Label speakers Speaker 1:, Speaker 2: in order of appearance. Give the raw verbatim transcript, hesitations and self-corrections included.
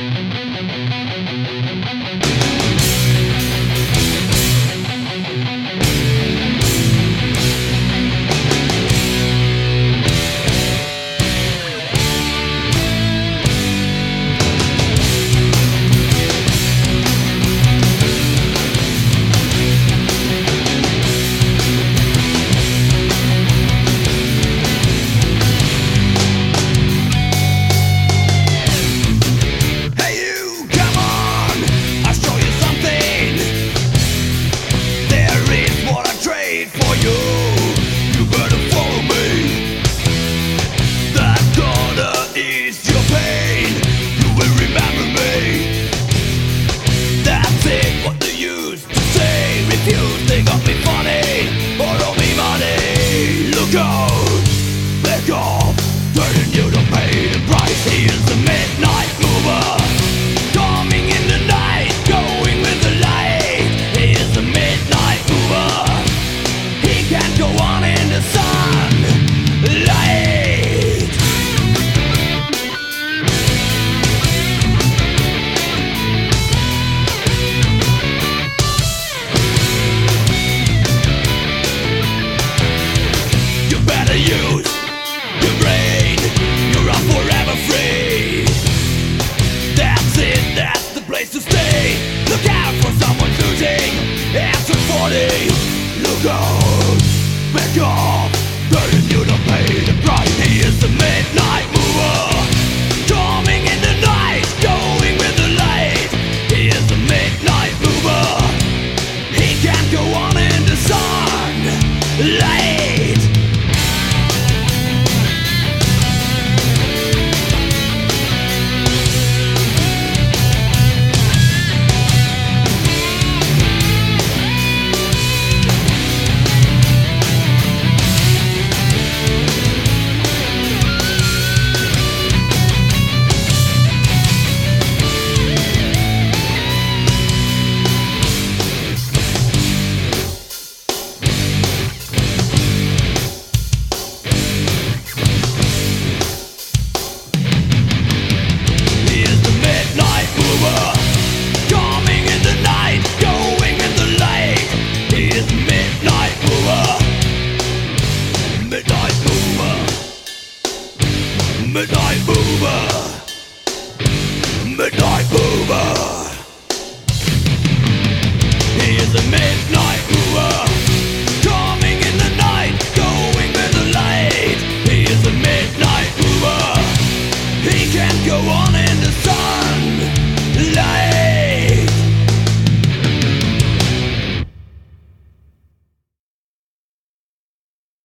Speaker 1: Look out, back off, turning you to pay the price. He is the midnight mover, coming in the night, going with the light. He is the midnight mover, he can't go on in the sunlight. Midnight mover, midnight mover.